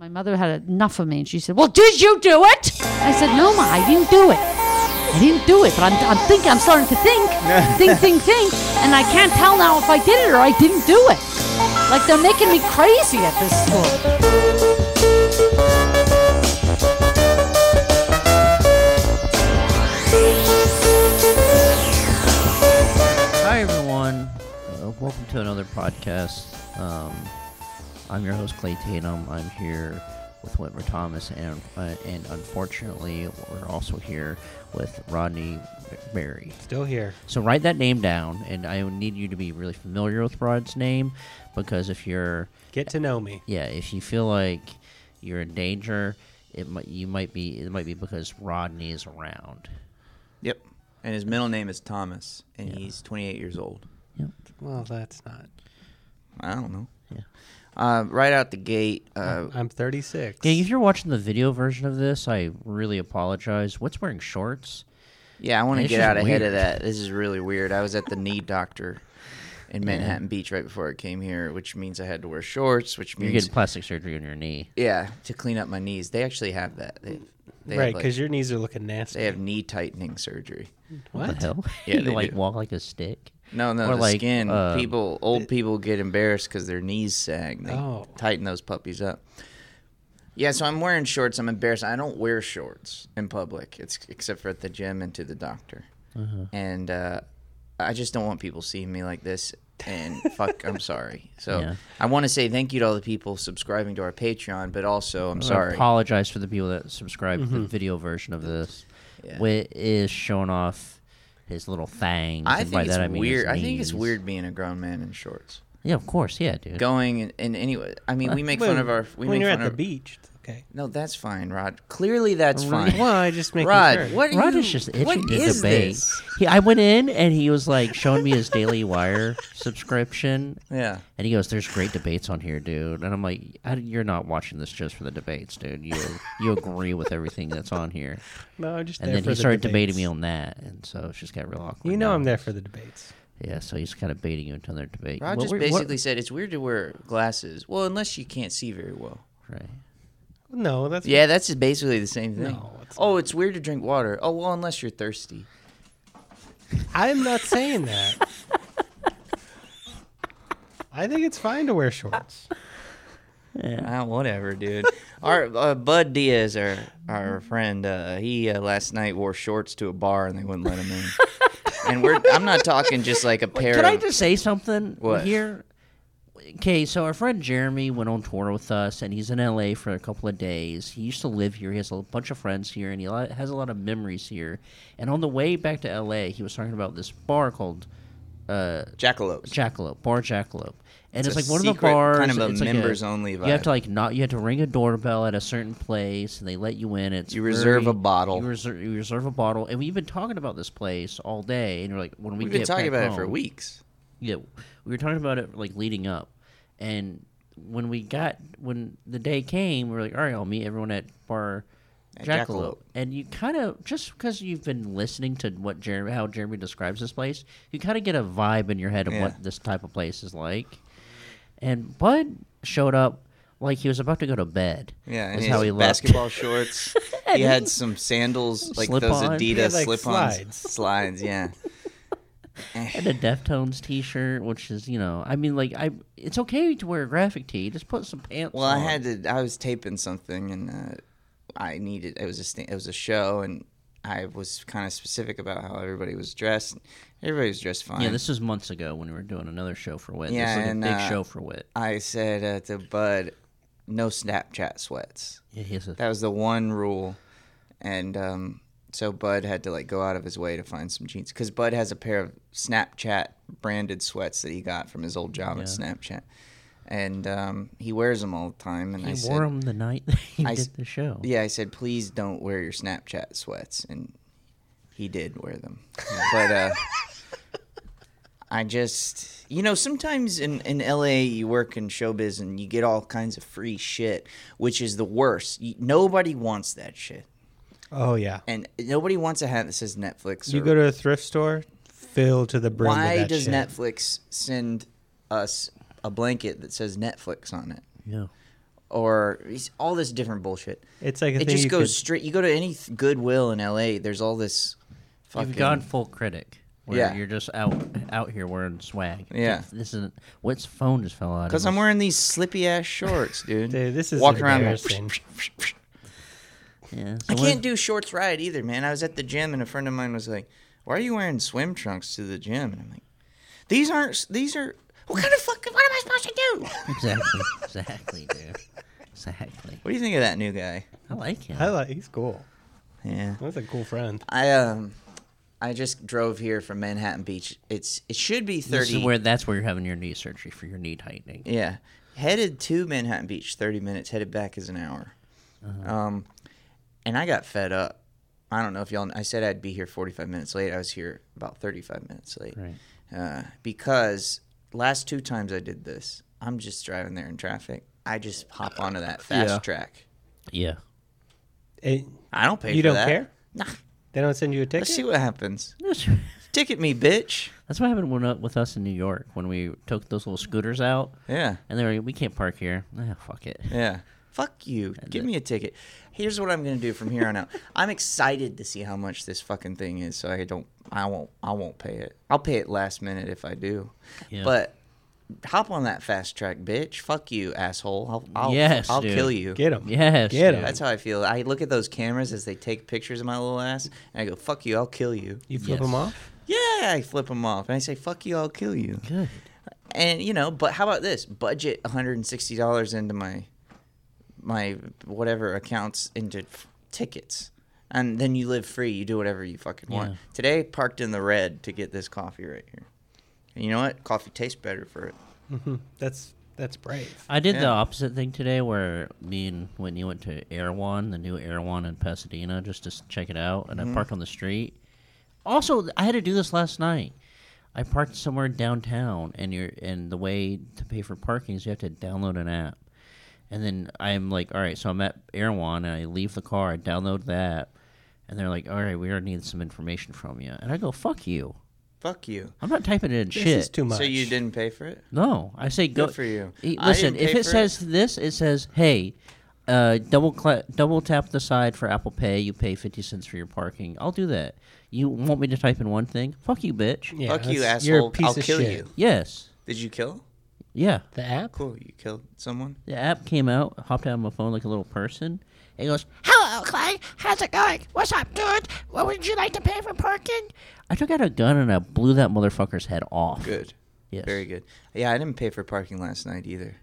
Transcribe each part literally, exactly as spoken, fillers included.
My mother had enough of me, and she said, well, did you do it? I said, no, Ma, I didn't do it. I didn't do it, but I'm, I'm thinking, I'm starting to think, think, think, think, and I can't tell now if I did it or I didn't do it. Like, they're making me crazy at this school. Hi, everyone. Uh, welcome to another podcast. Um, I'm your host, Clay Tatum. I'm here with Whitmer Thomas, and uh, and unfortunately, we're also here with Rodney Berry. Still here. So write that name down, and I need you to be really familiar with Rod's name, because if you're... Get to know me. Yeah, if you feel like you're in danger, it might you might be it might be because Rodney is around. Yep. And his middle name is Thomas, and Yeah. he's twenty-eight years old. Yep. Well, that's not. I don't know. Yeah. Uh, right out the gate. Uh, I'm thirty-six. Yeah, if you're watching the video version of this, I really apologize. What's wearing shorts? yeah, I want to It's get just out ahead weird. of that. This is really weird. I was at the knee doctor in Manhattan Beach right before I came here, which means I had to wear shorts, which You're means... getting plastic surgery on your knee. Yeah, to clean up my knees. They actually have that. They, they Right, have, because like, your knees are looking nasty. they have knee tightening surgery. What, What? the hell? Yeah, you they like do. walk like a stick. No, no, Or the like, skin. uh, people, old people get embarrassed because their knees sag. They Oh. tighten those puppies up. Yeah, so I'm wearing shorts. I'm embarrassed. I don't wear shorts in public, it's except for at the gym and to the doctor. Uh-huh. And uh, I just don't want people seeing me like this. And fuck, I'm sorry. So Yeah. I want to say thank you to all the people subscribing to our Patreon, but also I'm I sorry. apologize for the people that subscribe to Mm-hmm. the video version of this. Yeah. Whit is showing off his little fangs. I and by think it's that I mean his weird. I think it's knees. weird being a grown man in shorts. Yeah, of course. Yeah, dude. Going and, and anyway, I mean, we make Well, fun of our. We when make you're fun at of, the beach, it's okay. No, that's fine, Rod. Clearly, that's fine. Well, I just make Rod, sure. what are Rod you, is just itching what to is debate. this? He, I went in and he was like showing me his Daily Wire subscription, Yeah. and he goes, "There's great debates on here, dude." And I'm like, I, "You're not watching this just for the debates, dude. You you agree with everything that's on here." No, I'm just And there then for he the started debates. debating me on that, and so it's just got real awkward. You know now. I'm there for the debates. Yeah, so he's kind of baiting you into another debate. Rod What just were- what- basically said it's weird to wear glasses. Well, unless you can't see very well. right. No, that's Yeah, that's basically the same thing. No, it's oh, it's weird to drink water. Oh, well, unless you're thirsty. I'm not saying that. I think it's fine to wear shorts. Ah, whatever, dude. Our uh, Bud Diaz, our our friend, uh, he uh, last night wore shorts to a bar and they wouldn't let him in. And we're I'm not talking just like a pair Can of. I just say something What? here? Okay, so our friend Jeremy went on tour with us, and he's in L A for a couple of days. He used to live here. He has a bunch of friends here, and he li- has a lot of memories here. And on the way back to L A, he was talking about this bar called uh, Jackalopes. Jackalope, Bar Jackalope. And it's, It's a like one of the secret, bars. kind of a it's like members-only You have vibe. to like not. You have to ring a doorbell at a certain place, and they let you in. It's You reserve very- a bottle. You reserve, you reserve a bottle, and we've been talking about this place all day. And you're like, when we We've get been talking back about it for home- weeks. Yeah, we were talking about it like leading up, and when we got when the day came, we were like, all right, I'll meet everyone at Bar At Jackalope. Jackalope. And you kind of just because you've been listening to what Jeremy, how Jeremy describes this place, you kind of get a vibe in your head of Yeah. what this type of place is like. And Bud showed up like he was about to go to bed. Yeah, and That's he how had he looked. basketball shorts. He had some sandals, like those Slip-ons. Adidas He had, like, slip-ons. slides. Slides, yeah. And a Deftones T-shirt, which is, you know, I mean, like, I, it's okay to wear a graphic tee. Just put some pants. Well, I on. had to. I was taping something, and uh, I needed. It was a. sta- It was a show, and I was kind of specific about how everybody was dressed. Everybody was dressed fine. Yeah, this was months ago when we were doing another show for Wit. Yeah, this is like and, a big uh, show for Wit. I said uh, to Bud, "No Snapchat sweats." Yeah, he has a, That was the one rule, and um, so Bud had to like go out of his way to find some jeans because Bud has a pair of Snapchat branded sweats that he got from his old job at Yeah. Snapchat, and um, he wears them all the time. And he I wore said, them the night that he I did s- the show. Yeah, I said, please don't wear your Snapchat sweats. And he did wear them. But uh, I just, you know, sometimes in, in L A you work in showbiz and you get all kinds of free shit, which is the worst. You, nobody wants that shit. Oh, yeah. And nobody wants a hat that says Netflix. You or- go to a thrift store, filled to the brim Why with that does shit. Netflix send us a blanket that says Netflix on it? Yeah. or he's- all this different bullshit. It's like a It thing just you goes could, straight. You go to any th- Goodwill in L A. There's all this. Fucking, You've gone full critic. Where Yeah. you're just out out here wearing swag. Yeah. This isn't. What's phone just fell out? Because I'm wearing these slippy ass shorts, dude. Dude, this is walking around. Going, embarrassing. Yeah. I so can't what- do shorts right either, man. I was at the gym and a friend of mine was like, "Why are you wearing swim trunks to the gym?" And I'm like, "These aren't. These are. What kind of fucking? What am I supposed to do?" Exactly. Exactly, dude. Exactly. What do you think of that new guy? I like him. I like. He's cool. Yeah. That's a cool friend. I um, I just drove here from Manhattan Beach. It's it should be This thirty. is where that's where you're having your knee surgery for your knee tightening. Yeah, headed to Manhattan Beach, thirty minutes. Headed back is an hour. Uh-huh. Um, and I got fed up. I don't know if y'all. I said I'd be here forty-five minutes late. I was here about thirty-five minutes late. Right. Uh, because last two times I did this, I'm just driving there in traffic. I just hop onto that fast Yeah. track. Yeah. It, I don't pay you for don't that. care? Nah. They don't send you a ticket? Let's see what happens. That's Ticket me, bitch. what happened when, uh, with us in New York when we took those little scooters out, Yeah. and they were like, we can't park here. Ah, fuck it. Yeah. Fuck you. Give me a ticket. Here's what I'm gonna do from here on out. I'm excited to see how much this fucking thing is, so I don't I won't I won't pay it. I'll pay it last minute if I do. Yeah. But hop on that fast track, bitch. Fuck you, asshole. I'll I'll, Yes, I'll dude. kill you. Get him. Yes. Get dude. him. That's how I feel. I look at those cameras as they take pictures of my little ass, and I go, "Fuck you, I'll kill you." You flip Yes. them off? Yeah, I flip them off, and I say, "Fuck you, I'll kill you." Good. And you know, but how about this? Budget one hundred sixty dollars into my my whatever accounts into f- tickets, and then you live free. You do whatever you fucking want. Yeah. Today, parked in the red to get this coffee right here. And you know what? Coffee tastes better for it. hmm That's that's brave. I did the Yeah. opposite thing today, where me and Whitney went to Erewhon, the new Erewhon in Pasadena, just to s- check it out, and Mm-hmm. I parked on the street. Also, I had to do this last night. I parked somewhere downtown, and you're and the way to pay for parking is you have to download an app. And then I'm like, all right, so I'm at Erewhon, and I leave the car, I download the app, and they're like, all right, we already need some information from you. And I go, fuck you. Fuck you. I'm not typing in This shit. is too much. So you didn't pay for it? No, I say go Good for you. E- I Listen, didn't if pay it for says this, it says, "Hey, uh, double cla double tap the side for Apple Pay. You pay fifty cents for your parking." I'll do that. You want me to type in one thing? Fuck you, bitch. Yeah, Fuck you, that's- you're a asshole. piece I'll of kill shit. you. Yes. Did you kill? Yeah. The app? Cool. You killed someone? The app came out, hopped out of my phone like a little person. It goes, "Hello, Clay. How's it going? What's up, dude? What would you like to pay for parking?" I took out a gun and I blew that motherfucker's head off. Good. Yes. Very good. Yeah, I didn't pay for parking last night either.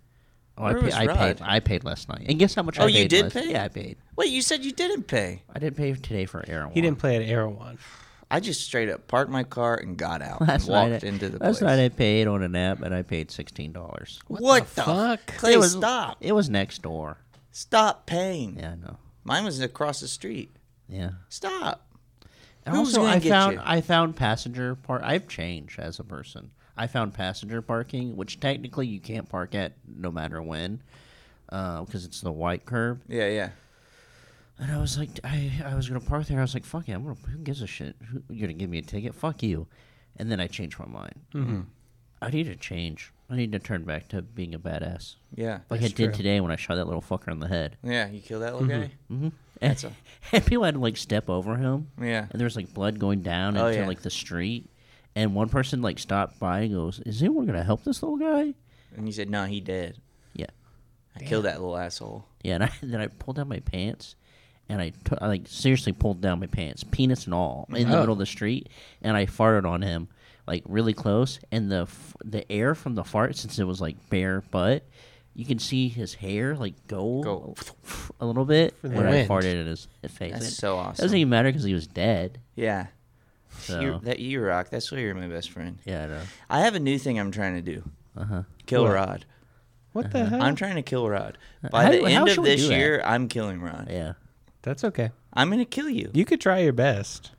Oh, I, Where pay, was I Rod? paid. I paid last night. And guess how much Oh, I you paid? did last- pay? Yeah, I paid. Wait, you said you didn't pay. I didn't pay today for Erewhon. He didn't play at Erewhon. I just straight up parked my car and got out Last and walked night, I- into the last place. night I paid on an app and I paid sixteen dollars. what the the fuck? Clay, it was stop. It was next door. Stop paying. Yeah, I know. Mine was across the street. Yeah. Stop. And Who's also, gonna I get found you? I found passenger park. I've changed as a person. I found passenger parking, which technically you can't park at no matter when, because it's the white curb. Yeah, yeah. And I was like, I, I was gonna park there. I was like, fuck it, I'm gonna. Who gives a shit? Who, you're gonna give me a ticket? Fuck you. And then I changed my mind. Mm-hmm. I need to change. I need to turn back to being a badass, Yeah. like I That's did true. today when I shot that little fucker in the head. Yeah, you killed that little guy? Mm-hmm. That's And, a- and people had to like step over him. Yeah. And there was like blood going down Oh, into yeah. like the street. And one person like stopped by and goes, "Is anyone gonna help this little guy?" And you said, no, he dead. Yeah, I killed that little asshole. yeah. And I, then I pulled down my pants, and I, t- I like seriously pulled down my pants, penis and all, in the Oh. middle of the street, and I farted on him like really close. And the f- the air from the fart, since it was like bare butt, you can see his hair like go, Go. a little bit the when I wind. farted in his, his face. That's It so doesn't awesome. even matter because he was dead. Yeah. So You, that, you rock. That's why you're my best friend. yeah, I know. I have a new thing I'm trying to do. Uh huh. Kill What? Rod. What the hell? I'm trying to kill Rod. By How- the how end should of we this do that? year, I'm killing Rod. Yeah. That's okay. I'm going to kill you. You could try your best.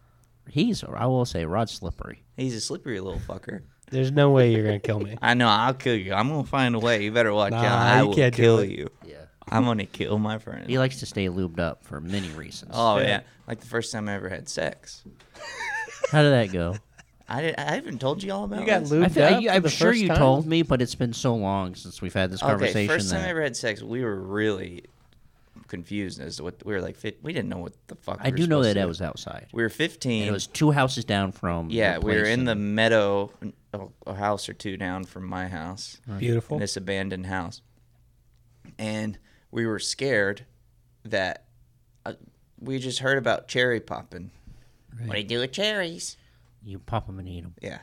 He's, I will say, Rod's slippery. He's a slippery little fucker. There's no way you're gonna kill me. I know. I'll kill you. I'm going to find a way. You better watch Nah, out. I you will can't do kill it. you. Yeah. I'm going to kill my friend. He likes to stay lubed up for many reasons. Oh, Yeah. yeah. Like the first time I ever had sex. How did that go? I, did, I haven't told you all about You got this. lubed I up I, for I'm the sure first you time? told me, but it's been so long since we've had this conversation. Okay, first time that I ever had sex, we were really confused as to what we were like. Fit, we didn't know what the fuck. I we were do know supposed that to that do. was outside. We were fifteen. And it was two houses down from. yeah, your we were place in the and- meadow, a, a house or two down from my house. Beautiful. In this abandoned house, and we were scared that uh, we just heard about cherry popping. What do you do with cherries? You pop them and eat them. Yeah.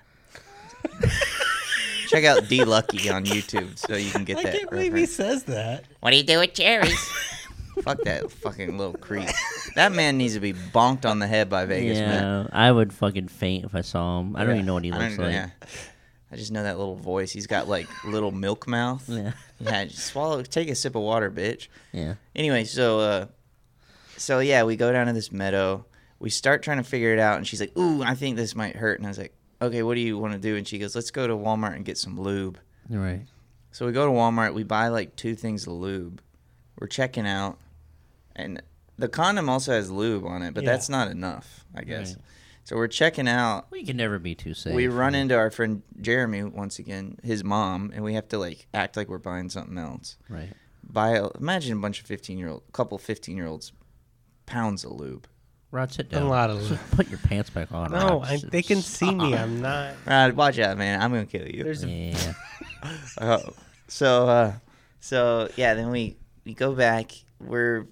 Check out D Lucky on YouTube so you can get I that. can't believe he reference. says that. What do you do with cherries? Fuck that fucking little creep. That man needs to be bonked on the head by Vegas, man. Yeah, I would fucking faint if I saw him. I don't Yeah. even know what he I looks don't- like. yeah. I just know that little voice. He's got like little milk mouth. Yeah. Yeah, just swallow. Take a sip of water, bitch. Yeah. Anyway, so uh, so yeah, we go down to this meadow. We start trying to figure it out, and she's like, "Ooh, I think this might hurt." And I was like, "Okay, what do you want to do?" And she goes, "Let's go to Walmart and get some lube." Right. So we go to Walmart. We buy like two things of lube. We're checking out, and the condom also has lube on it, but Yeah. that's not enough, I guess. Right. So we're checking out. Well, you can never be too safe. We run into our friend Jeremy once again, his mom, and we have to like act like we're buying something else. Right. Buy a, imagine a bunch of fifteen year old, couple fifteen year olds, pounds of lube. Rod, sit A down. lot of Just lube. Put your pants back on. No, Rod. I, they can see me. I'm not. Rod, watch out, man! I'm gonna kill you. There's a, Yeah. Uh, so, uh, so yeah, then we we go back. We're,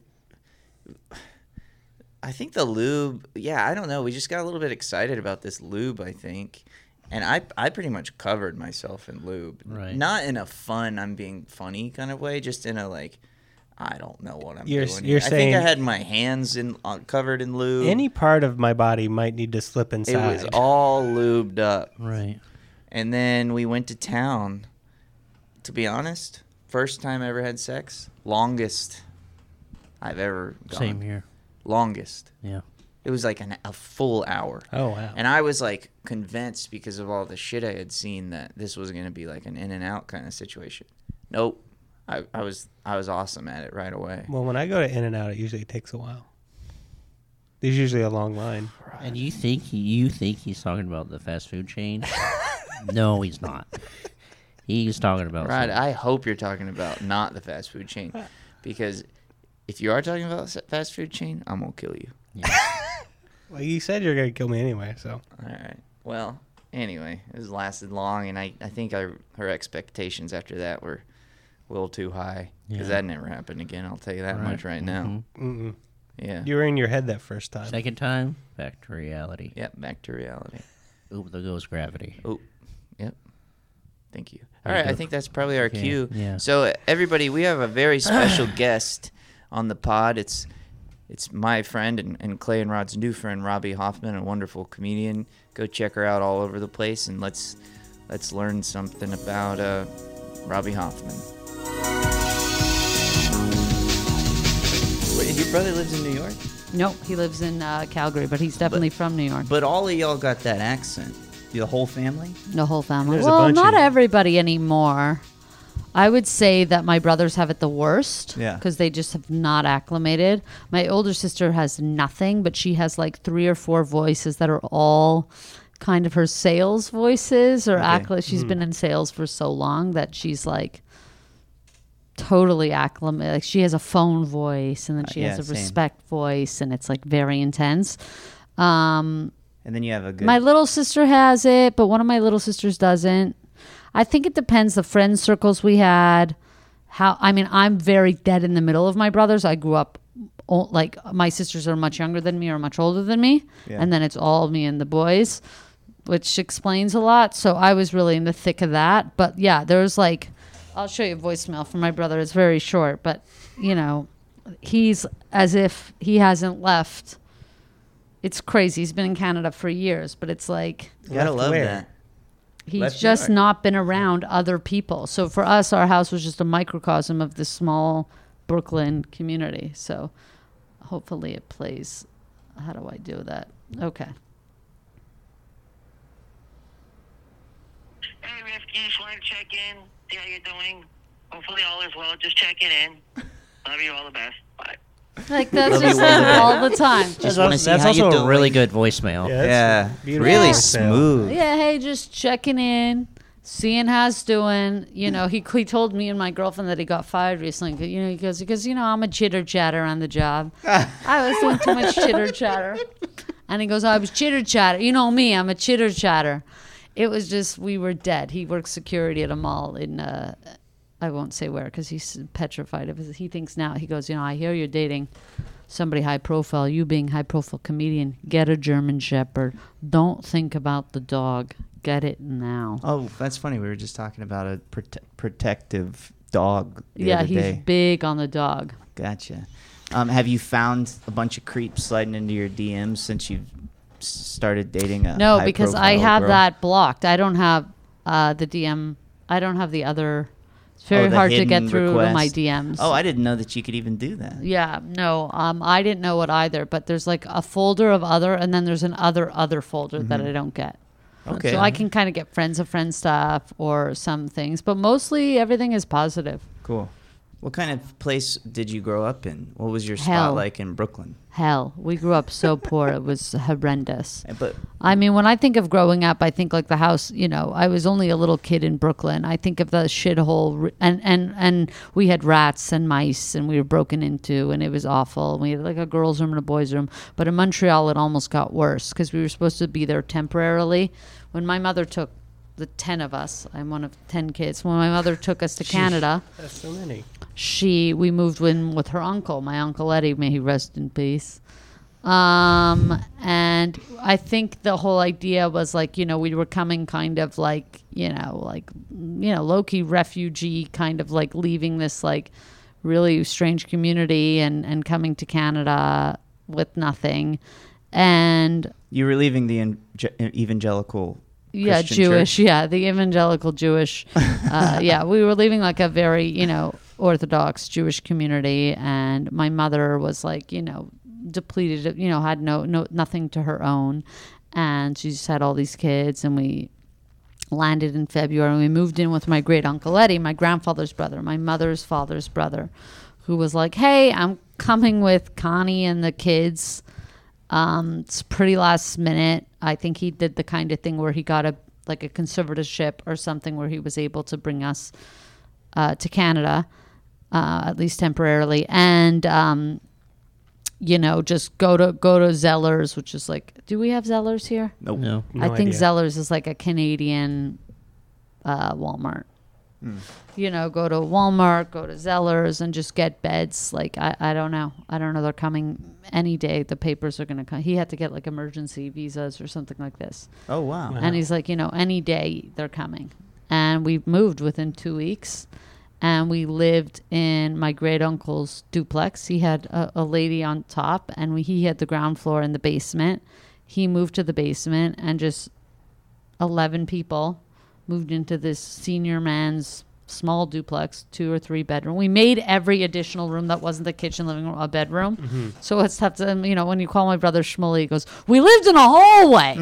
I think the lube. Yeah, I don't know. We just got a little bit excited about this lube. I think, and I I pretty much covered myself in lube. Right. Not in a fun, I'm being funny kind of way. Just in a like, I don't know what I'm You're- doing. you're here. I think I saying- had my hands in uh, covered in lube. any part of my body might need to slip it inside. was all lubed up. Right. And then we went to town. To be honest, first time I ever had sex, longest I've ever gone. Same here. Longest. Yeah. It was like an, a full hour. Oh, wow. And I was like convinced because of all the shit I had seen that this was going to be like an in and out kind of situation. Nope. I, I was I was awesome at it right away. Well, when I go to In-N-Out, it usually takes a while. There's usually a long line. And you think he, you think he's talking about the fast food chain? No, he's not. He's talking about. Right. something- I hope you're talking about not the fast food chain, because if you are talking about the fast food chain, I'm gonna kill you. Well, you said you're going to kill me anyway, so. All right. Well, anyway, it has lasted long, and I, I think I, her expectations after that were a little too high, because Yeah. that never happened again. I'll tell you that Right. much right now. Mhm. Mm-mm. Yeah. You were in your head that first time. Second time, back to reality. Yep. Back to reality. Oop, there goes gravity. Oh. Yep. Thank you. All There you right. I go. think that's probably our Okay, cue. yeah. So uh, everybody, we have a very special guest on the pod. It's it's my friend and, and Clay and Rod's new friend, Robbie Hoffman, a wonderful comedian. Go check her out all over the place, and let's let's learn something about uh, Robbie Hoffman. Wait, your brother lives in New York? Nope, he lives in uh, Calgary, but he's definitely from New York. But all of y'all got that accent. The whole family? The whole family. There's a Well, bunch not of you. everybody anymore. I would say that my brothers have it the worst. Yeah. Because they just have not acclimated. My older sister has nothing, but she has like three or four voices that are all kind of her sales voices or act like she's been in sales for so long that she's like totally acclimated. Like she has a phone voice and then she Uh, has yeah, a same. respect voice and it's like very intense. Um, And then you have a good... my little sister has it, but one of my little sisters doesn't. I think it depends the friend circles we had. How I mean, I'm very dead in the middle of my brothers. I grew up o- like my sisters are much younger than me or much older than me, Yeah. and then it's all me and the boys, which explains a lot. So I was really in the thick of that. But yeah, there's like, I'll show you a voicemail from my brother. It's very short, but you know, he's as if he hasn't left. It's crazy. He's been in Canada for years, but it's like You gotta Left love where? that. he's Left just yard. not been around other people. So for us, our house was just a microcosm of this small Brooklyn community. So hopefully it plays. How do I do that? Okay. Hey, Rifki, just wanted to check in, see how you're doing. Hopefully all is well. Just checking in. Love you. All the best. Bye. Like that's Love you, just Wednesday. all the time. Just want to see how you also doing. a really good voicemail. Yeah. Yeah, Beautiful. really Yeah. smooth. Yeah, hey, just checking in, seeing how it's doing. You know, he he told me and my girlfriend that he got fired recently. You know, he goes, because you know I'm a chitter chatter on the job. I was doing too much chitter chatter, and he goes, I was chitter chatter. You know me, I'm a chitter chatter. It was just we were dead. He works security at a mall in. Uh, I won't say where because he's petrified of it. He thinks now, he goes, you know, I hear you're dating somebody high profile. You being high profile comedian, get a German Shepherd. Don't think about the dog. Get it now. Oh, that's funny. We were just talking about a prote- protective dog the Yeah, other he's day. big on the dog. Gotcha. Um, have you found a bunch of creeps sliding into your D Ms since you've s- started dating a No, because I high-profile have girl? that blocked. I don't have uh, the D M. I don't have the other. It's very Oh, the hard to get hidden through to my request. D Ms. Oh, I didn't know that you could even do that. Yeah, no, um, I didn't know it either. But there's like a folder of other, and then there's an other other folder that I don't get. Okay. So I can kind of get friends of friends stuff or some things, but mostly everything is positive. Cool. What kind of place did you grow up in? What was your Hell. spot like in Brooklyn? Hell, we grew up so poor; it was horrendous. Uh, But I mean, when I think of growing up, I think like the house. You know, I was only a little kid in Brooklyn. I think of the shithole, r- and and and we had rats and mice, and we were broken into, and it was awful. We had like a girls' room and a boys' room. But in Montreal, it almost got worse because we were supposed to be there temporarily. When my mother took the ten of us, I'm one of ten kids. When my mother took us to Canada. That's so many. she we moved in with her uncle, my uncle Eddie, may he rest in peace. Um, and I think the whole idea was like, you know, we were coming kind of like, you know, like, you know, low-key refugee, kind of like leaving this like really strange community and, and coming to Canada with nothing. And you were leaving the en- evangelical yeah, Christian Jewish. church? Yeah, the evangelical Jewish. Uh, yeah, we were leaving like a very, you know, Orthodox Jewish community, and my mother was like, you know, depleted. You know, had no, no, nothing to her own, and she just had all these kids. And we landed in February, and we moved in with my great uncle Eddie, my grandfather's brother, my mother's father's brother, who was like, "Hey, I'm coming with Connie and the kids." Um, it's pretty last minute. I think he did the kind of thing where he got a like a conservatorship or something where he was able to bring us uh, to Canada, uh, at least temporarily, and um, you know, just go to go to Zellers, which is like, do we have Zellers here? Nope. No. No I think idea. Zellers is like a Canadian uh, Walmart. You know, go to Walmart, go to Zellers, and just get beds. Like, I, I don't know. I don't know. They're coming any day. The papers are going to come. He had to get like emergency visas or something like this. Oh, wow. Wow. And he's like, you know, any day they're coming. And we moved within two weeks. And we lived in my great uncle's duplex. He had a, a lady on top, and we, he had the ground floor and the basement. He moved to the basement, and just eleven people moved into this senior man's small duplex, two or three bedroom. We made every additional room that wasn't the kitchen, living room, a bedroom. Mm-hmm. So it's tough to, you know, when you call my brother Shmuley, he goes, "We lived in a hallway."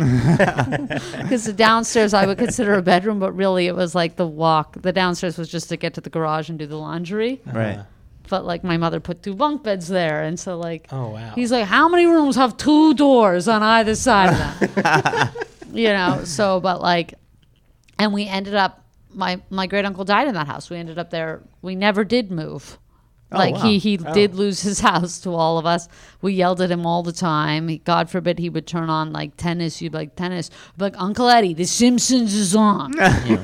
Because the downstairs I would consider a bedroom, but really it was like the walk. The downstairs was just to get to the garage and do the laundry. Right. Uh, But like my mother put two bunk beds there. And so like, oh wow. he's like, how many rooms have two doors on either side of them? You know, so, but like, and we ended up, my, my great uncle died in that house. We ended up there. We never did move. Oh, Like wow. he, he Oh. did lose his house to all of us. We yelled at him all the time. He, God forbid he would turn on like tennis. You'd be like, tennis. I'd be like, Uncle Eddie, The Simpsons is on.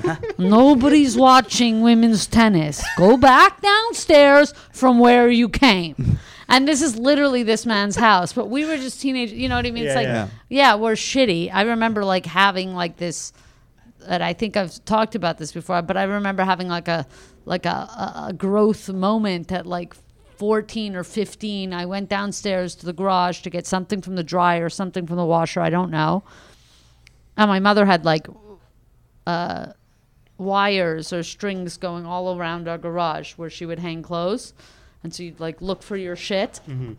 Nobody's watching women's tennis. Go back downstairs from where you came. And this is literally this man's house. But we were just teenagers. You know what I mean? Yeah, it's like, yeah. yeah, we're shitty. I remember like having like this, and I think I've talked about this before, but I remember having like a like a, a, a growth moment at like fourteen or fifteen. I went downstairs to the garage to get something from the dryer, something from the washer, I don't know. And my mother had like uh, wires or strings going all around our garage where she would hang clothes. And so you'd like look for your shit. Mm-hmm.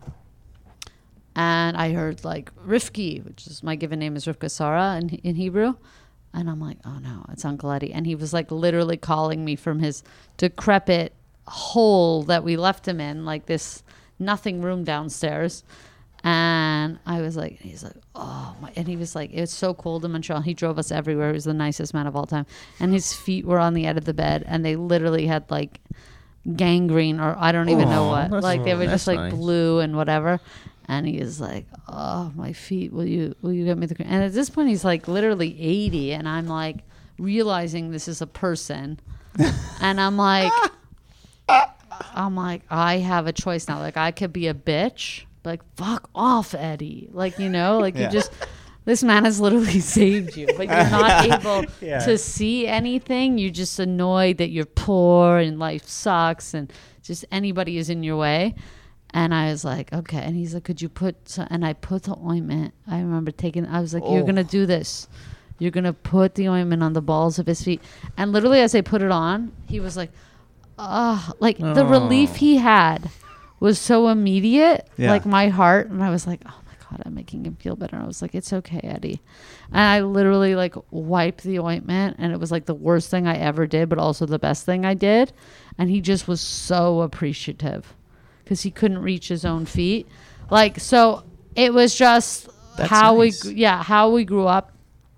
And I heard like Rifki, which is my given name is Rivka Sarah in, in Hebrew. And I'm like, oh no, it's Uncle Eddie. And he was like literally calling me from his decrepit hole that we left him in, like this nothing room downstairs. And I was like, he's like, oh my, and he was like, it's so cold in Montreal. He drove us everywhere. He was the nicest man of all time. And his feet were on the edge of the bed, and they literally had like gangrene, or I don't even know Aw, what. that's- Like they were that's just like nice. blue and whatever. And he is like, oh, my feet, will you, will you get me the cream? And at this point, he's like literally eighty. And I'm like realizing this is a person. And I'm like, I'm like, I have a choice now. Like I could be a bitch. Like, fuck off, Eddie. Like, you know, like Yeah. you just, this man has literally saved you, but you're not able Yeah. to see anything. You're just annoyed that you're poor and life sucks and just anybody is in your way. And I was like, okay. And he's like, could you put, some, and I put the ointment. I remember taking, I was like, you're Oh. going to do this. You're going to put the ointment on the balls of his feet. And literally as I put it on, he was like, ah, like the relief Oh. he had was so immediate, Yeah. like my heart. And I was like, oh my God, I'm making him feel better. And I was like, it's okay, Eddie. And I literally like wiped the ointment, and it was like the worst thing I ever did, but also the best thing I did. And he just was so appreciative because he couldn't reach his own feet. Like, so it was just That's how nice. we, yeah, how we grew up.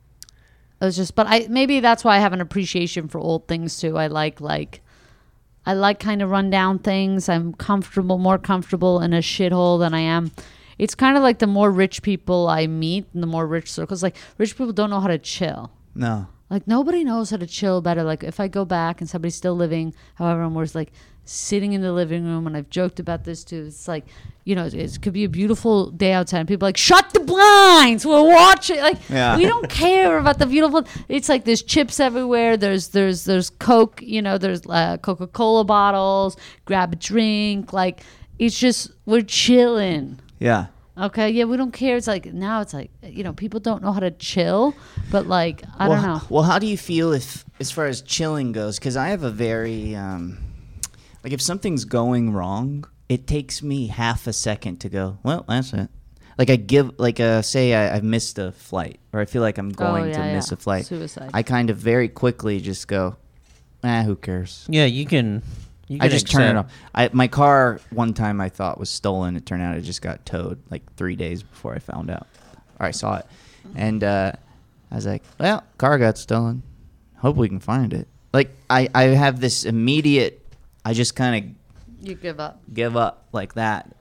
It was just, but I, maybe that's why I have an appreciation for old things too. I like, like, I like kind of rundown things. I'm comfortable, more comfortable in a shithole than I am. It's kind of like the more rich people I meet and the more rich circles. Like rich people don't know how to chill. No. Like nobody knows how to chill better. Like if I go back and somebody's still living, however, I'm always like sitting in the living room, and I've joked about this too. It's like, you know, it could be a beautiful day outside, and people are like, shut the blinds, we're watching. Like Yeah. we don't care about the beautiful. It's like there's chips everywhere. There's there's there's Coke. You know, there's uh, Coca-Cola bottles. Grab a drink. Like it's just we're chilling. Yeah. Okay, yeah, we don't care. It's like now it's like, you know, people don't know how to chill, but like I well, don't know. Well, how do you feel if, as far as chilling goes? Because I have a very, um, like, if something's going wrong, it takes me half a second to go, well, that's it. Like, I give, like, uh, say I, I've missed a flight, or I feel like I'm going Oh, yeah, to miss yeah. a flight. Suicide. I kind of very quickly just go, ah, who cares? Yeah, you can. You I can just turn it accept- off. I, my car, one time I thought was stolen. It turned out it just got towed like three days before I found out. Or I saw it. And uh, I was like, well, car got stolen. Hope we can find it. Like, I, I have this immediate, I just kind You give up. of give up like that.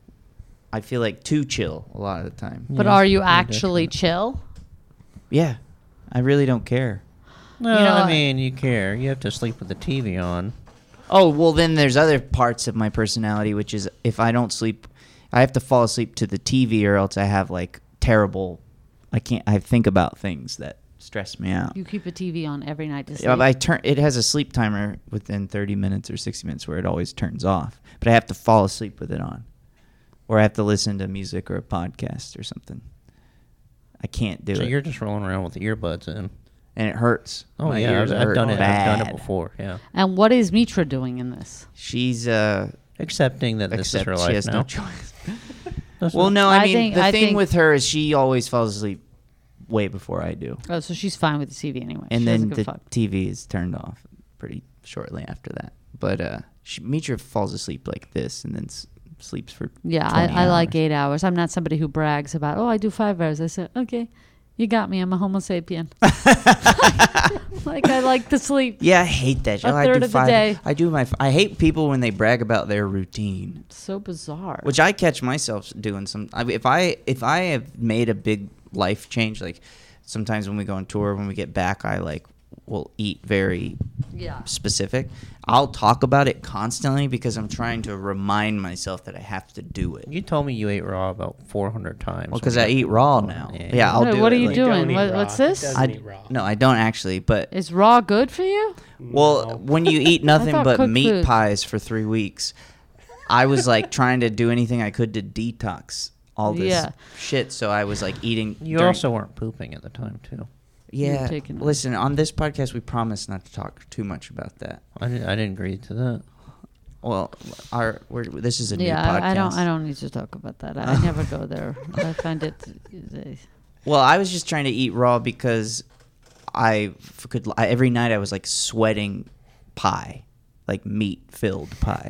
I feel like too chill a lot of the time. But Yeah, are you very actually different. chill? Yeah, I really don't care. No, You know, I I- mean, you care. You have to sleep with the T V on. Oh, well, then there's other parts of my personality, which is if I don't sleep, I have to fall asleep to the T V, or else I have like terrible, I can't, I think about things that stress me out. You keep a T V on every night to sleep. Yeah, I turn, it has a sleep timer within thirty minutes or sixty minutes where it always turns off, but I have to fall asleep with it on, or I have to listen to music or a podcast or something. I can't do So it, you're just rolling around with the ears in. and it hurts. Oh My yeah, ears I've, I've hurt done it. I've done it bad. before. Yeah, And what is Mitra doing in this? She's uh, accepting that this except is her she life has now. no choice. That's Well, what- no, I, I mean think- the I thing think- with her is she always falls asleep way before I do, Oh, so she's fine with the T V anyway. and she then doesn't give a the fuck. T V is turned off pretty shortly after that. But uh, she, Mitra falls asleep like this, and then s- sleeps for Yeah, I, twenty I like hours. eight hours. I'm not somebody who brags about, oh, I do five hours. I said, okay, you got me. I'm a Homo sapien. Like, I like to sleep. Yeah, I hate that. A Oh, I third do of the five, day. I do my. f- I hate people when they brag about their routine, It's so bizarre. which I catch myself doing. Some I, if I if I have made a big life change, like sometimes when we go on tour, when we get back, I like will eat very yeah. specific. I'll talk about it constantly because I'm trying to remind myself that I have to do it. You told me you ate raw about four hundred times. Well, because I eat raw now. Yeah. Yeah, I'll What- do what it. are you like- doing? Don't eat What- raw. what's He this? doesn't I, eat raw. no, I don't actually. But Is raw good for you? well, No. when you eat nothing thought but cooked meat food. pies for three weeks, I was like trying to do anything I could to detox all this Yeah. shit. So I was like eating. You during- also weren't pooping at the time too. yeah. taking- Listen, on this podcast, we promise not to talk too much about that. I didn't. I didn't agree to that. Well, our we're, this is a new Yeah, podcast. I, I don't. I don't need to talk about that. I, I never go there. I find it. uh, Well, I was just trying to eat raw because I f- could. I, every night I was like sweating pie, like meat filled pie,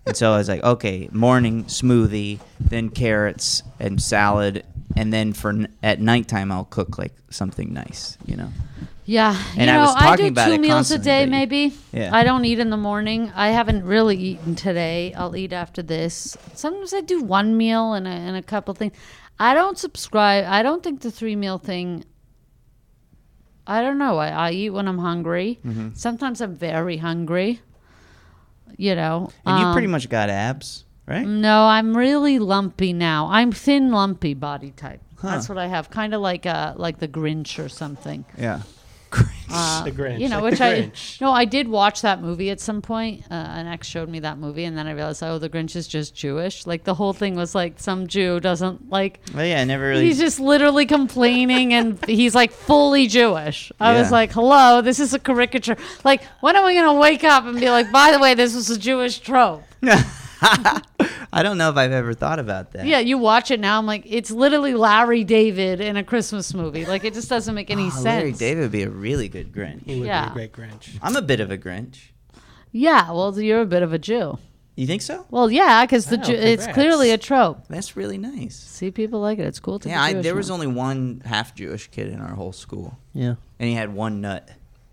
And so I was like, okay, morning smoothie, then carrots and salad, and then for n- at nighttime I'll cook like something nice, you know. Yeah, And you I know, was I talking do about two it meals a constantly, day, but you- maybe. Yeah. I don't eat in the morning. I haven't really eaten today. I'll eat after this. Sometimes I do one meal and a, and a couple things. I don't subscribe. I don't think the three meal thing. I don't know. I, I eat when I'm hungry. Mm-hmm. Sometimes I'm very hungry. You know. And you um, pretty much got abs, right? No, I'm really lumpy now. I'm thin, lumpy body type. Huh. That's what I have. Kind of like uh like the Grinch or something. Yeah. Uh, The Grinch, You know, like which the I Grinch. no, I did watch that movie at some point. Uh, an ex showed me that movie, and then I realized, oh, the Grinch is just Jewish. Like the whole thing was like some Jew doesn't like. Well, yeah, I never really. He's just literally complaining, and he's like fully Jewish. I was Yeah. like, hello, this is a caricature. Like, when are we gonna wake up and be like, by the way, this was a Jewish trope? I don't know if I've ever thought about that. Yeah, you watch it now. I'm like, it's literally Larry David in a Christmas movie. Like, it just doesn't make any Oh, sense. Larry David would be a really good Grinch. He would Yeah. be a great Grinch. I'm a bit of a Grinch. Yeah, well, you're a bit of a Jew. You think so? Well, yeah, because the Wow, Jew, it's congrats. clearly a trope. That's really nice. See, people like it. It's cool to Yeah, be I, Jewish there was now. only one half Jewish kid in our whole school, Yeah. and he had one nut.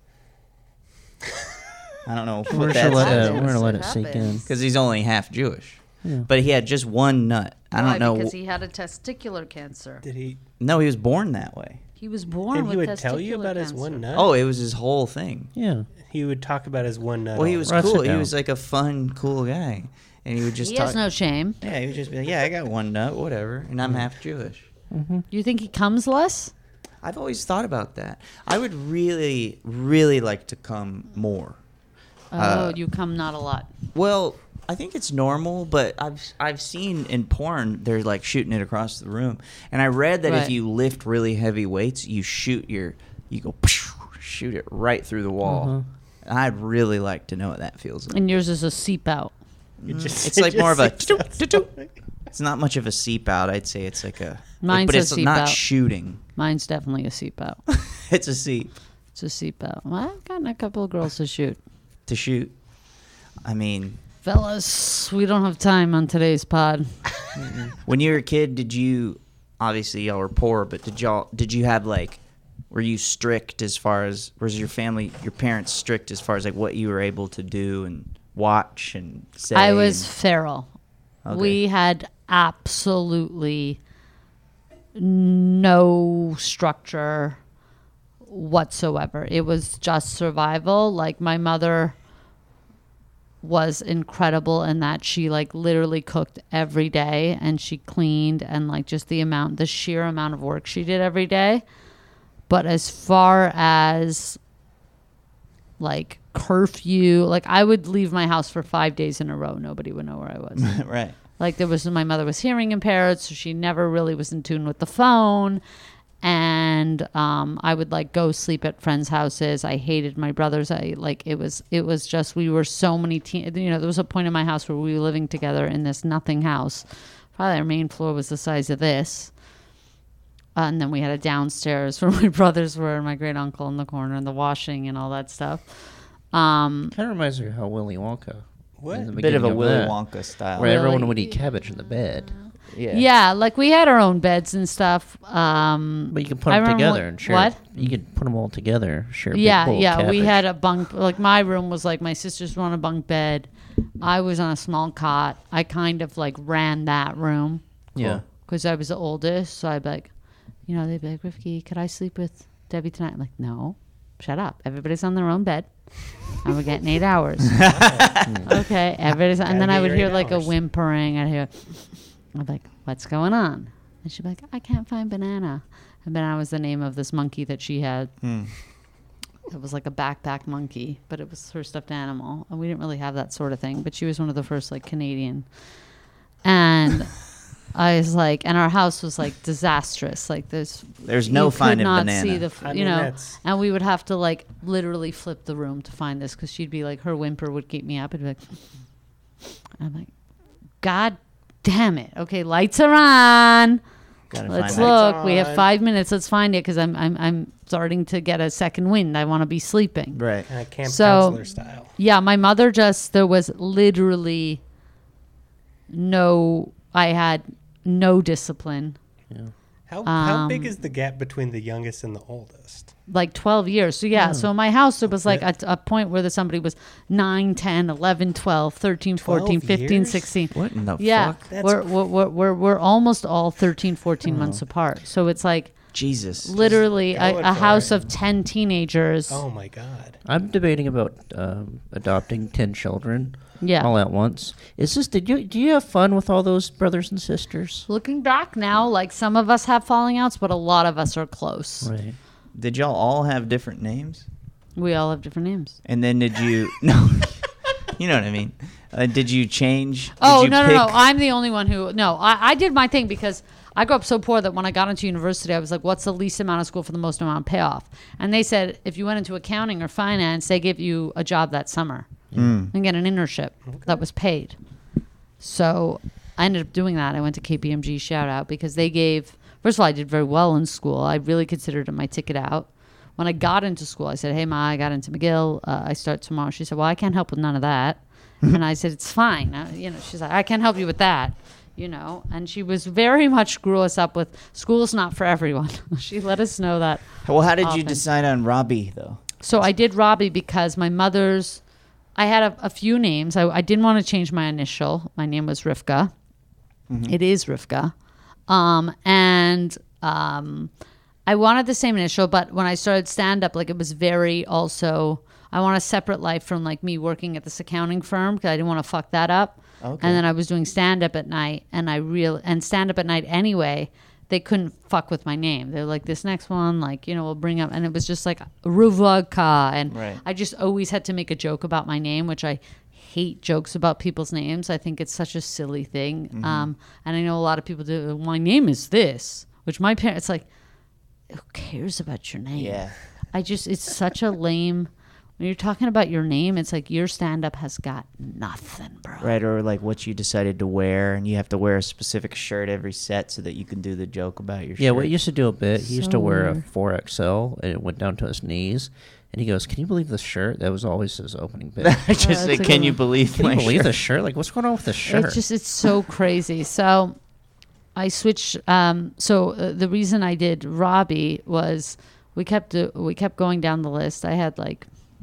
I don't know We're what gonna let that's it, we're gonna let it sink in. happens. because he's only half Jewish, Yeah. but he had just one nut. I Why? don't know. Because he had a testicular cancer. Did he? No, he was born that way. He was born And with he would testicular tell you about his cancer. one nut. Oh, it was his whole thing. Yeah. He would talk about his one nut. Well, he all was the Right, sit cool. He down. was like a fun, cool guy, and he would just He talk. has no shame. Yeah, he would just be like, "Yeah, I got one nut, whatever," and I'm half Jewish. You think he comes less? I've always thought about that. I would really, really like to come more. Oh, Uh, you come not a lot. Well, I think it's normal, but I've I've seen in porn they're like shooting it across the room, and I read that if Right. you lift really heavy weights, you shoot your you go shoot it right through the wall. And I'd really like to know what that feels like. And yours is a seep out. You just- It's like just more of a. say- It's not much of a seep out. I'd say it's like a. Mine's but a it's seep not out. shooting. Mine's definitely a seep out. It's a seep It's a seep out. Well, I've gotten a couple of girls to shoot. to shoot. I mean, Fellas, we don't have time on today's pod. when you were a kid, did you? Obviously, y'all were poor, but did y'all? Did you have like? Were you strict as far as? Was your family, your parents strict as far as like what you were able to do and watch and say? I was and- feral. Okay. We had absolutely no structure whatsoever. It was just survival. Like, my mother was incredible in that she like literally cooked every day, and she cleaned, and like just the amount, the sheer amount of work she did every day. But as far as like curfew, like I would leave my house for five days in a row. Nobody would know where I was. right. Like, there was, my mother was hearing impaired, so she never really was in tune with the phone. And um, I would like go sleep at friends' houses. I hated my brothers. I like, it was, it was just, we were so many teen, you know, there was a point in my house where we were living together in this nothing house. Probably our main floor was the size of this. Uh, and then we had a downstairs where my brothers were, and my great uncle in the corner, and the washing and all that stuff. Um, Kind of reminds me of how Willy Wonka. What? in the Bit of a beginning Willy that, Wonka style. Where everyone Willy- would eat cabbage in the bed. Yeah. yeah, like we had our own beds and stuff. Um, But you could put I them remember together when- and share. what? You could put them all together, share. A big Yeah, bowl of yeah. We cabbage. had a bunk. Like, my room was like, my sisters were on a bunk bed. I was on a small cot. I kind of like ran that room. Yeah. Because I was the oldest. So I'd be like, you know, they'd be like, Rifki, could I sleep with Debbie tonight? I'm like, no, shut up. Everybody's on their own bed. And we're getting eight hours. Okay. Everybody's, and then Gotta I get would your hear eight like hours. a whimpering. I'd hear, I'm like, what's going on? And she'd be like, I can't find Banana. And Banana was the name of this monkey that she had. It was like a backpack monkey, but it was her stuffed animal. And we didn't really have that sort of thing. But she was one of the first like Canadian. And I was like, and our house was like disastrous. Like there's, There's no you could finding not Banana. see the, f- I you mean, know, that's- and we would have to like literally flip the room to find this because she'd be like, her whimper would keep me up. It'd be like, I'm like, God damn it. Okay, lights are on. Gotta Let's find look. Lights We have on. five minutes. Let's find it because I'm I'm I'm starting to get a second wind. I want to be sleeping. that. Right. Uh, camp So- counselor style. Yeah, my mother just there was literally no, I had no discipline. How how Um, big is the gap between the youngest and the oldest? Like twelve years. So yeah, so in my house there was like a, a point where the somebody was nine, ten, eleven, twelve, thirteen, fourteen, twelve fifteen, years? sixteen. What in the Yeah. fuck? That's We're, we're, we're, we're, we're almost all thirteen, fourteen Oh. months apart. So it's like Jesus. literally a, going a for house it. of ten teenagers. Oh my god. I'm debating about um, adopting ten children Yeah. all at once. Is this? Did you do you have fun with all those brothers and sisters? Looking back now, like some of us have falling outs, but a lot of us are close. Right. Did y'all all have different names? We all have different names. And then did you? No. You know what I mean. Uh, did you change? Did Oh, you no, no, no. pick- I'm the only one who. No, I, I did my thing because I grew up so poor that when I got into university, I was like, what's the least amount of school for the most amount of payoff? And they said if you went into accounting or finance, they give you a job that summer Mm. and get an internship that was paid. So I ended up doing that. I went to K P M G, shout out, because they gave, first of all, I did very well in school. I really considered it my ticket out. When I got into school, I said, hey, Ma, I got into McGill. Uh, I start tomorrow. She said, well, I can't help with none of that. And I said, it's fine. Uh, you know, she's like, I can't help you with that. You know, and she was very much grew us up with school's not for everyone. She let us know that. Well, how did you often. decide on Robbie though? So I did Robbie because my mother's, I had a, a few names. I, I didn't want to change my initial. My name was Rivka. It is Rivka. Um, and um, I wanted the same initial, but when I started stand up, like it was very also, I want a separate life from like me working at this accounting firm because I didn't want to fuck that up. Okay. And then I was doing stand up at night and I real and stand up at night anyway. They couldn't fuck with my name. They're like, this next one, like, you know, we'll bring up. And it was just like Ruvaka. And Right. I just always had to make a joke about my name, which I hate jokes about people's names. I think it's such a silly thing. Mm-hmm. Um, and I know a lot of people do, my name is this, which my parents, like, who cares about your name? Yeah. I just, it's such a lame, when you're talking about your name, it's like your stand-up has got nothing, bro. Right, or like what you decided to wear, and you have to wear a specific shirt every set so that you can do the joke about your Yeah, shirt. we used to do a bit. He used to So wear a weird. four X L, and it went down to his knees. And he goes, "Can you believe this shirt?" That was always his opening bit. I Oh, just that's say, a good can you one. believe Can my you believe shirt? this shirt? Like, what's going on with this shirt? It's just, it's so crazy. So I switched. Um, so uh, the reason I did Robbie was we kept uh, we kept going down the list. I had like,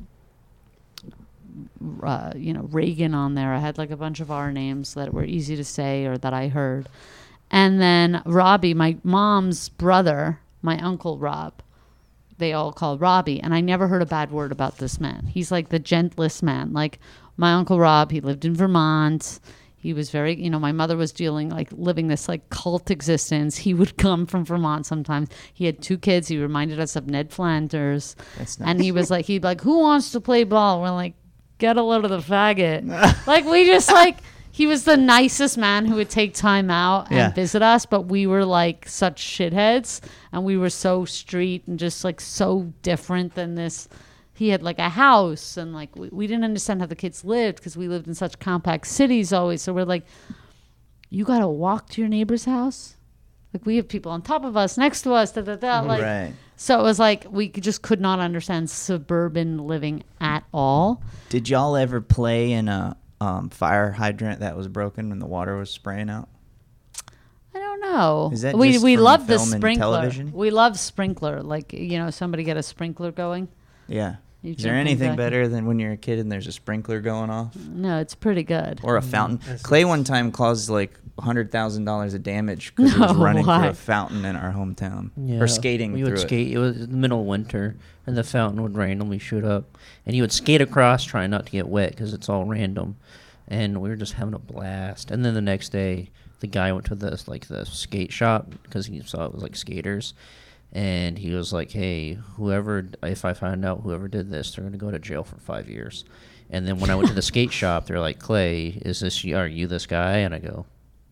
uh, you know, Reagan on there. I had like a bunch of our names that were easy to say or that I heard. And then Robbie, my mom's brother, my uncle Rob, they all call Robbie. And I never heard a bad word about this man. He's like the gentlest man. Like my uncle Rob, he lived in Vermont. He was very, you know, my mother was dealing, like living this like cult existence. He would come from Vermont sometimes. He had two kids. He reminded us of Ned Flanders. That's nice. And he was like, he'd be like, who wants to play ball? We're like, get a load of the faggot. Like we just like, he was the nicest man who would take time out and Yeah. visit us. But we were like such shitheads and we were so street and just like so different than this. He had like a house and like we, we didn't understand how the kids lived because we lived in such compact cities always. So we're like, you got to walk to your neighbor's house? Like we have people on top of us, next to us, da da da. Like, Right. so it was like we could- just could not understand suburban living at all. Did y'all ever play in a um, fire hydrant that was broken when the water was spraying out? I don't know. Is that we just we from love the film and sprinkler. television? We love sprinkler. Like you know, somebody get a sprinkler going. Yeah. You Is there jump in anything back. better than when you're a kid and there's a sprinkler going off? No, it's pretty good. Or a fountain? That's- Clay one time caused like one hundred thousand dollars of damage because he was No, running why? through a fountain in our hometown. Yeah, Or skating We through would it. skate. It was in the middle of winter, and the fountain would randomly shoot up, and he would skate across, trying not to get wet because it's all random. And we were just having a blast. And then the next day, the guy went to this like the skate shop because he saw it was like skaters, and he was like, "Hey, whoever, if I find out whoever did this, they're gonna go to jail for five years." And then when I went to the skate shop, they're like, "Clay, is this you? Are you this guy?" And I go,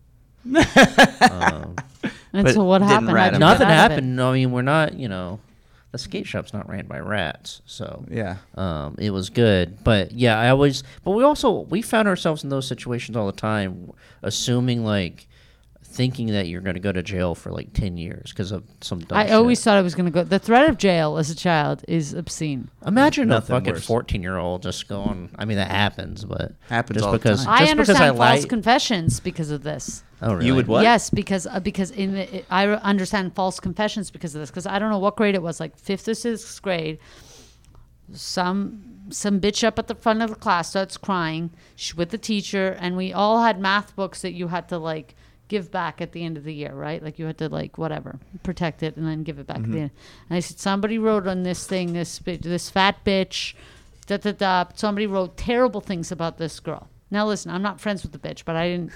um, And But so what didn't happened? rat How'd him you out. get Nothing out of it? happened. No, I mean, we're not, you know, the skate shop's not ran by rats, so Yeah. um, it was good. But yeah, I always, but we also we found ourselves in those situations all the time, assuming like thinking that you're going to go to jail for like ten years because of some dumb I shit. always thought I was going to go. The threat of jail as a child is obscene. Imagine a Nothing fucking worse. fourteen-year-old just going, I mean, that happens, but Happens just all the because, time. I just understand because I false like, confessions because of this. oh, really? You would what? Yes, because uh, because in the, it, I understand false confessions because of this. Because I don't know what grade it was, like fifth or sixth grade. Some some bitch up at the front of the class starts crying sh- with the teacher, and we all had math books that you had to like give back at the end of the year, right? Like you had to like whatever protect it and then give it back at the end. And I said somebody wrote on this thing, this bi- this fat bitch, da da da. Somebody wrote terrible things about this girl. Now listen, I'm not friends with the bitch, but I didn't.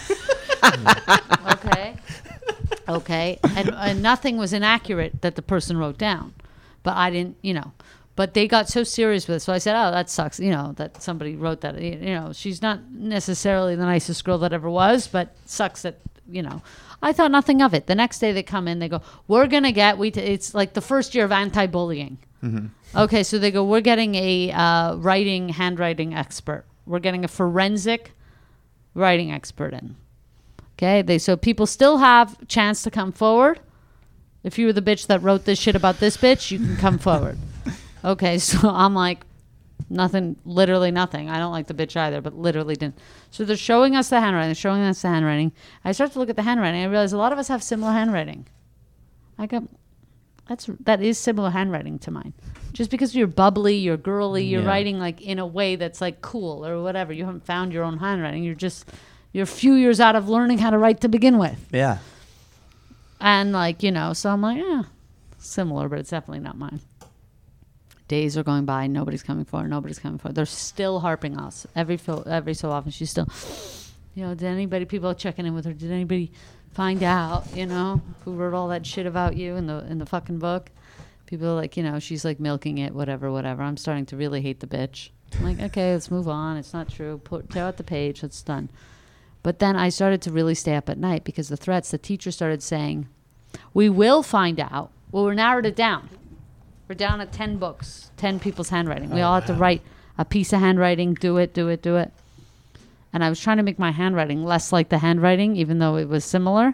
Okay. Okay. And, and nothing was inaccurate that the person wrote down. But I didn't, you know. But they got so serious with it. So I said, oh, that sucks, you know, that somebody wrote that. You know, she's not necessarily the nicest girl that ever was, but sucks that, you know. I thought nothing of it. The next day they come in, they go, we're going to get, we. T-, it's like the first year of anti-bullying. Mm-hmm. Okay, so they go, we're getting a uh, writing, handwriting expert. We're getting a forensic writing expert in. Okay, they so people still have a chance to come forward. If you were the bitch that wrote this shit about this bitch, you can come forward. Okay, so I'm like, nothing, literally nothing. I don't like the bitch either, but literally didn't. So they're showing us the handwriting, they're showing us the handwriting. I start to look at the handwriting. I realize a lot of us have similar handwriting. I go, that's that is similar handwriting to mine. Just because you're bubbly, you're girly, you're Yeah. writing like in a way that's like cool or whatever. You haven't found your own handwriting. You're just, you're a few years out of learning how to write to begin with. Yeah. And like, you know, so I'm like, yeah, similar, but it's definitely not mine. Days are going by, nobody's coming forward, nobody's coming forward. They're still harping us every fo- every so often. She's still, you know, did anybody, people are checking in with her, did anybody find out, you know, who wrote all that shit about you in the in the fucking book? People are like, you know, she's like milking it, whatever, whatever. I'm starting to really hate the bitch. I'm like, okay, let's move on. It's not true. Put, tear out the page. It's done. But then I started to really stay up at night because the threats, the teacher started saying, we will find out. Well, we narrowed it down. We're down at ten books, ten people's handwriting. We Oh, all had to wow. write a piece of handwriting, do it, do it, do it. And I was trying to make my handwriting less like the handwriting, even though it was similar.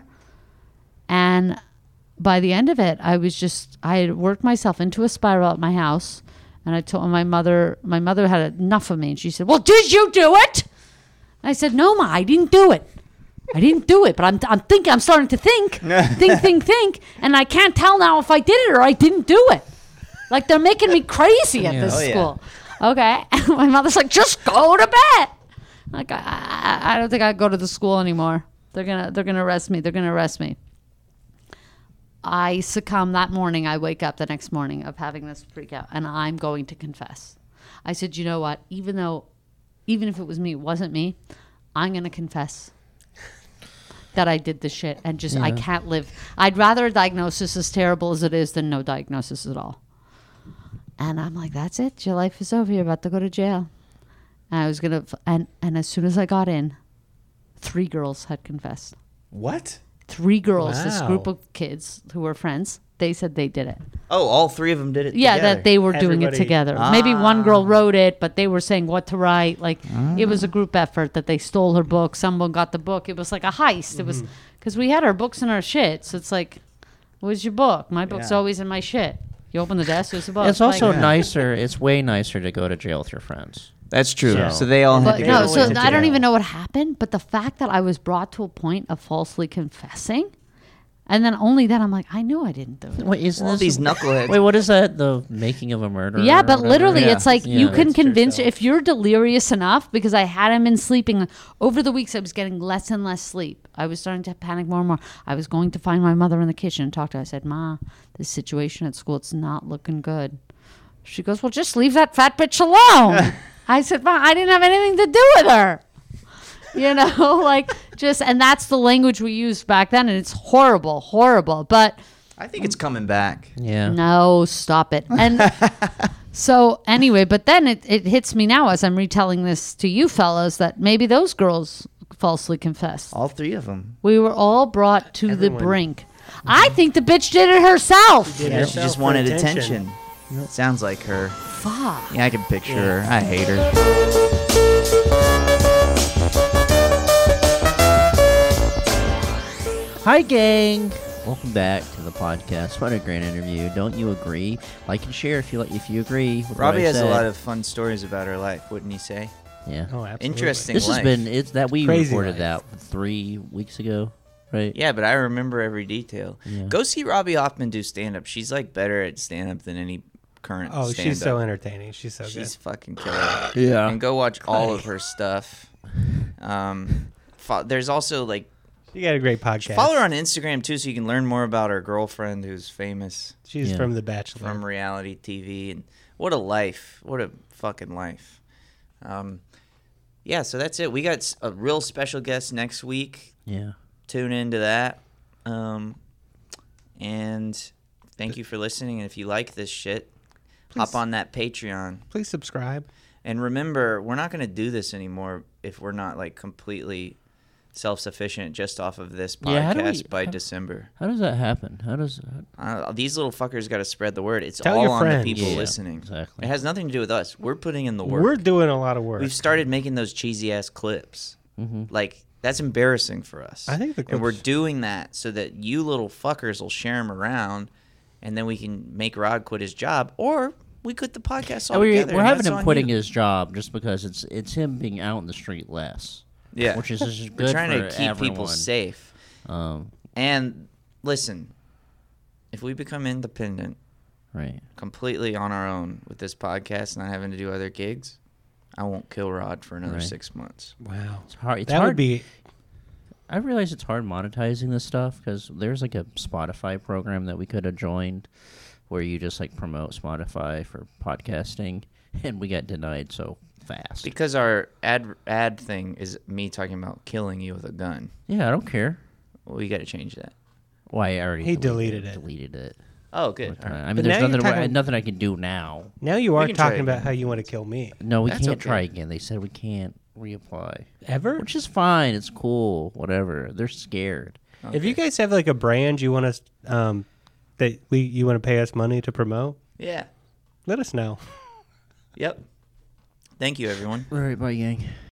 And by the end of it, I was just, I had worked myself into a spiral at my house. And I told my mother, my mother had enough of me. And she said, well, did you do it? And I said, no, Ma, I didn't do it. I didn't do it, but I'm, I'm thinking, I'm starting to think, think, think, think. And I can't tell now if I did it or I didn't do it. Like, they're making me crazy at Yeah. this Oh, yeah. school. Okay. And my mother's like, just go to bed. Like, I, I, I don't think I go to the school anymore. They're gonna, they're gonna arrest me. They're gonna arrest me. I succumb that morning. I wake up the next morning of having this freak out, and I'm going to confess. I said, you know what? Even though, even if it was me, it wasn't me, I'm gonna confess that I did this shit, and just I Yeah. can't live. I'd rather a diagnosis as terrible as it is than no diagnosis at all. And I'm like, that's it. Your life is over. You're about to go to jail. And I was gonna, and and as soon as I got in, three girls had confessed. What? Three girls, this Wow. group of kids who were friends, they said they did it. Oh, all three of them did it Yeah, together. that they were doing it Everybody- together. Maybe one Ah. girl wrote it, but they were saying what to write. Like, it was a group effort that they stole her book. Someone got the book. It was like a heist. It was because we had our books in our shit. So it's like, where's your book? My book's Yeah. always in my shit. You open the desk, there's a book. It's also Like- nicer. It's way nicer to go to jail with your friends. That's true. So- So, they all had But to They no, go. go so into I don't jail. even know what happened. But the fact that I was brought to a point of falsely confessing, and then only then I'm like, I knew I didn't do it. Wait, isn't All this these knuckleheads. Wait, what is that? The making of a murderer? Yeah, or but whatever? literally, Yeah. it's like Yeah. you can Against convince yourself. if you're delirious enough. Because I hadn't been sleeping over the weeks. I was getting less and less sleep. I was starting to panic more and more. I was going to find my mother in the kitchen and talk to her. I said, "Ma, this situation at school, it's not looking good." She goes, "Well, just leave that fat bitch alone." I said, "Ma, I didn't have anything to do with her." You know, like just, and that's the language we used back then, and it's horrible, horrible. But I think it's coming back. Yeah. no, stop it. And so anyway, but then it, it hits me now as I'm retelling this to you fellas that maybe those girls falsely confessed. All three of them. We were all brought to Everyone. the brink. I think the bitch did it herself. Did Yeah, she herself just for wanted attention. attention. Sounds like her. Fuck. Yeah, I can picture Yeah. her. I hate her. Hi, gang. Welcome back to the podcast. What a great interview! Don't you agree? Like and share if you like. If you agree. With Robbie what I has said. a lot of fun stories about her life, wouldn't he say? Yeah. Oh, absolutely. Interesting. This has life. been it's that we Crazy recorded life. that three weeks ago, right? Yeah, but I remember every detail. Yeah. Go see Robbie Hoffman do stand up. She's like better at stand up than any current Oh, stand-up. she's so entertaining. She's so She's good. fucking killer. Yeah. And go watch all of her stuff. Um, fo- there's also like She got a great podcast. follow her on Instagram too, so you can learn more about her girlfriend who's famous She's Yeah. from The Bachelor. from reality T V. And what a life! What a fucking life! Um, yeah. So that's it. We got s- a real special guest next week. Yeah. Tune into that. Um, and thank you for listening. And if you like this shit, hop Please- on that Patreon. Please subscribe. And remember, we're not going to do this anymore if we're not like completely self-sufficient just off of this podcast Yeah, how do we- by how- December. How does that happen? How does Uh, these little fuckers got to spread the word. It's Tell all your on friends. the people Yeah, listening. exactly. It has nothing to do with us. We're putting in the work. We're doing a lot of work. We've started making those cheesy ass clips. Mhm. Like that's embarrassing for us. I think the and we're clips- doing that so that you little fuckers will share them around, and then we can make Rod quit his job, or we quit the podcast And we, altogether. we're and having that's him on quitting you. his job just because it's it's him being out in the street less. Yeah, which is just we're good trying for to keep people everyone. safe. Um, And listen, if we become independent right. completely on our own with this podcast, not having to do other gigs, I won't kill Rod for another Right. six months. Wow. It's hard. It's that hard. would be. I realize it's hard monetizing this stuff because there's like a Spotify program that we could have joined where you just like promote Spotify for podcasting, and we got denied so fast. Because our ad ad thing is me talking about killing you with a gun. Yeah, I don't care. Well, we got to change that. Why I already He deleted it. Deleted it. Oh, good. Uh, All right. I mean, But there's now you're nothing. talking- nothing I can do now. Now you are can try talking about again. how you want to kill me. No, we That's can't okay. try again. They said we can't reapply, Ever? which is fine. It's cool. Whatever. They're scared. If you guys have like a brand you want us um, that we you want to pay us money to promote, Yeah. let us know. Yep. Thank you, everyone. All right, bye, gang.